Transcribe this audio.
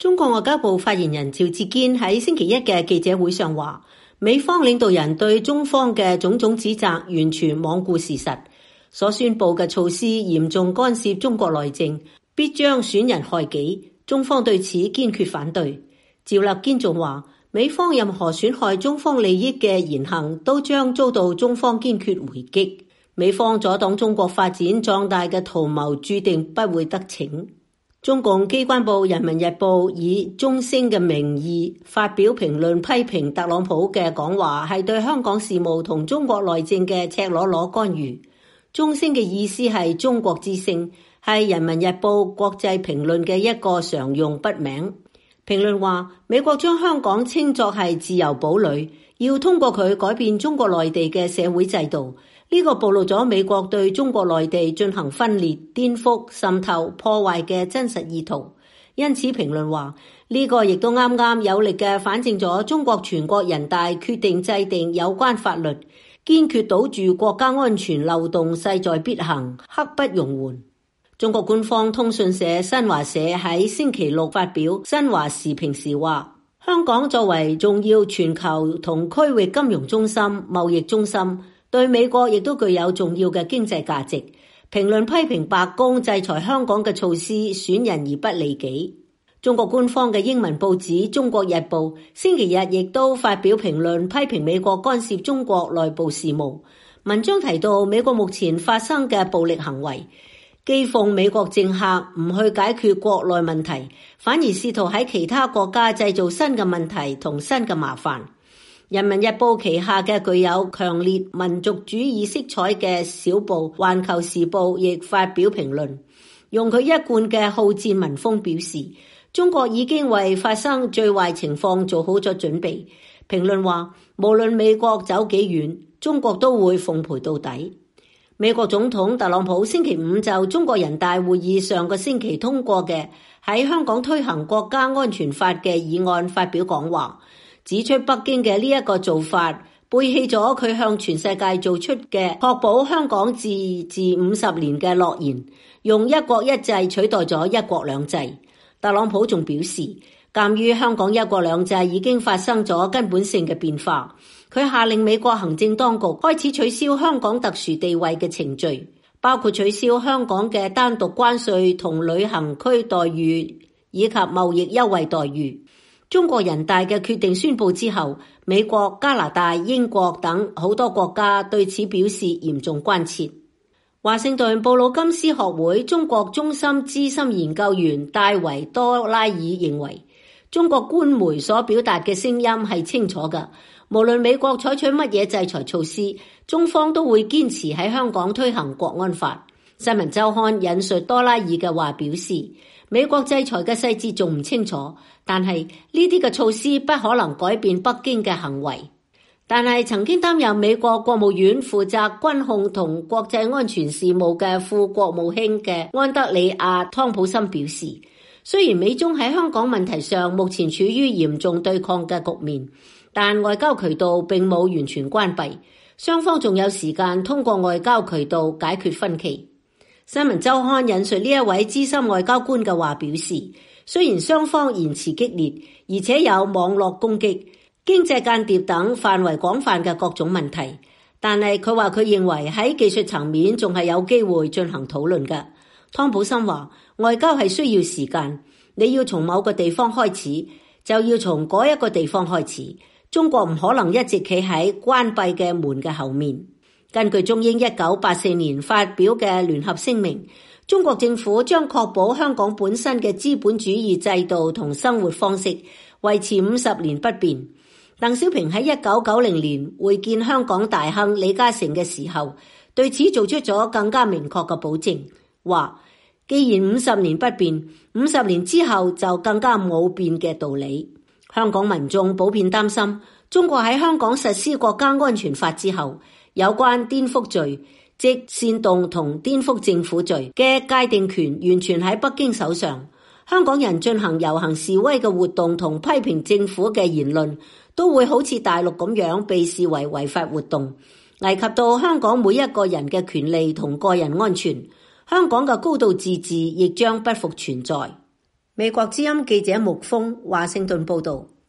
中國外交部發言人趙志堅喺星期一嘅記者會上話，美方領導人對中方嘅種種指責完全罔顧事實，所宣布嘅措施嚴重干涉中國內政，必將損人害己，中方對此堅決反對。趙立堅仲話，美方任何損害中方利益嘅言行都將遭到中方堅決回擊，美方阻擋中國發展壯大嘅圖謀注定不會得逞。中共機關報《人民日報》以中聲嘅名義發表評論，批評特朗普嘅講話係對香港事務同中國內政嘅赤裸裸干預。中聲嘅意思係中國之聲，係《人民日報》國際評論嘅一個常用筆名。評論話，美國將香港稱作係自由堡壘，要通過佢改變中國內地嘅社會制度。呢個暴露咗美國對中國內地進行分裂、顛覆、滲透、破壞嘅真實意圖。因此評論話，呢個亦都啱啱有力嘅反證咗中國全國人大決定制定有關法律，堅決堵住國家安全漏洞勢在必行，刻不容緩。中國官方通訊社新華社喺星期六發表新華時評時話，香港作為重要全球同區域金融中心、貿易中心，對美國亦都具有重要嘅經濟價值。評論批評白宮制裁香港嘅措施損人而不利己。中國官方嘅英文報紙《中國日報》星期日亦都發表評論，批評美國干涉中國內部事務。文章提到，美國目前發生嘅暴力行為，譏諷美國政客唔去解決國內問題，反而試圖喺其他國家製造新嘅問題同新嘅麻煩。人民日報旗下嘅具有強烈民族主義色彩嘅小報《環球時報》亦發表評論，用佢一貫嘅好戰文風表示，中國已經為發生最壞情況做好咗準備。評論話，無論美國走幾遠，中國都會奉陪到底。美國總統特朗普星期五就中國人大會議上個星期通過嘅喺香港推行國家安全法嘅議案發表講話，指出北京嘅呢一個做法背棄咗佢向全世界做出嘅確保香港自治50年嘅諾言，用一國一制取代咗一國兩制。特朗普仲表示，鑒於香港一國兩制已經發生咗根本性嘅變化，佢下令美國行政當局開始取消香港特殊地位嘅程序，包括取消香港嘅單獨關稅同旅行區待遇以及貿易優惠待遇。中國人大嘅決定宣布之後，美國、加拿大、英國等好多國家對此表示嚴重關切。華盛頓布魯金斯學會中國中心資深研究員戴維多拉爾認為，中國官媒所表達嘅聲音係清楚嘅，無論美國採取乜嘢制裁措施，中方都會堅持喺香港推行國安法。新聞週刊引述多拉爾嘅話表示，美國制裁嘅細節仲唔清楚，但係呢啲嘅措施不可能改變北京嘅行為。但係曾經擔任美國國務院負責軍控同國際安全事務嘅副國務卿嘅安德里亞·湯普森表示，雖然美中喺香港問題上目前處於嚴重對抗嘅局面，但外交渠道並冇完全關閉，雙方仲有時間通過外交渠道解決分歧。新聞週刊引述呢一位資深外交官嘅話表示，雖然雙方言辭激烈，而且有網絡攻擊、經濟間諜等範圍廣泛嘅各種問題，但係佢話佢認為喺技術層面仲係有機會進行討論嘅。湯普森話，外交係需要時間，你要從某個地方開始，就要從嗰一個地方開始。中國唔可能一直企喺關閉嘅門嘅後面。根據中英1984年發表嘅聯合聲明，中國政府將確保香港本身嘅資本主義制度同生活方式維持50年不變。鄧小平喺1990年會見香港大亨李嘉誠嘅時候，對此做出咗更加明確嘅保證，話既然50年不變，50年之後就更加冇變嘅道理。香港民眾普遍擔心，中國喺香港實施國家安全法之後，有關顛覆罪，即煽動同顛覆政府罪嘅界定權完全喺北京手上。香港人進行遊行示威嘅活動同批評政府嘅言論，都會好似大陸咁樣被視為違法活動，危及到香港每一個人嘅權利同個人安全。香港嘅高度自治亦將不復存在。 美國之音記者穆峰華盛頓報道。